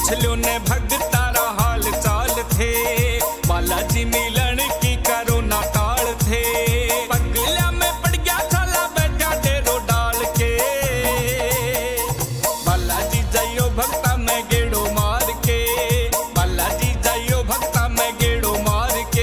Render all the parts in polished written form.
पूछ लो ने भगतारा हाल चाल थे, बालाजी मिलन की करो ना टाल थे। पगला में पड़ गया साला बैठा डेरो डाल के, बालाजी जाइयो भक्ता में गेड़ो मार के, बालाजी जाइयो भक्ता में गेड़ो मार के।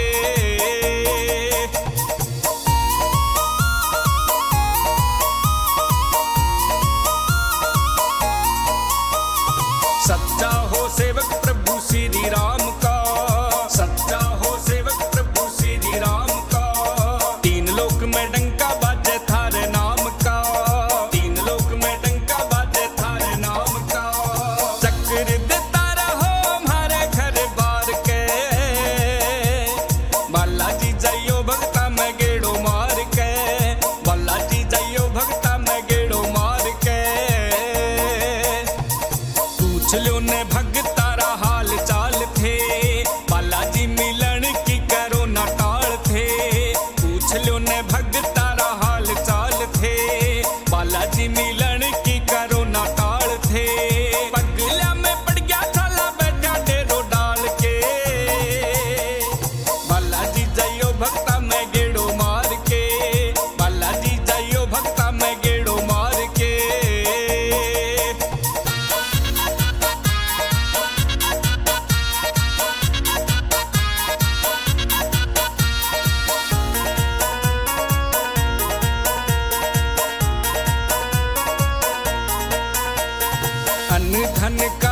सच्चा हो सेवक प्रभु श्री राम का, सच्चा हो सेवक प्रभु श्री राम का, तीन लोक में डंका बाजे थारे नाम का, तीन लोक में डंका बाजे थारे नाम का। चक्र देता रहो हमारे घर बार के, बालाजी जाइयो भक्ता में गेड़ो मार के, बालाजी जाइयो भक्ता में गेड़ो मार के। पूछ लो ने भगतारा हाल चाल थे, बालाजी मिलन की करो ना टाल थे। पूछ लो ने भगतारा हाल चाल थे, बालाजी मिलन की करो ना टाल थे। पगला में पड़ गया साला बैठा डेरो डाल के, बालाजी जाइयो भक्ता में गेड़ो मार के, बालाजी जाइयो भक्ता में गेड़ो मार के। अन्न धन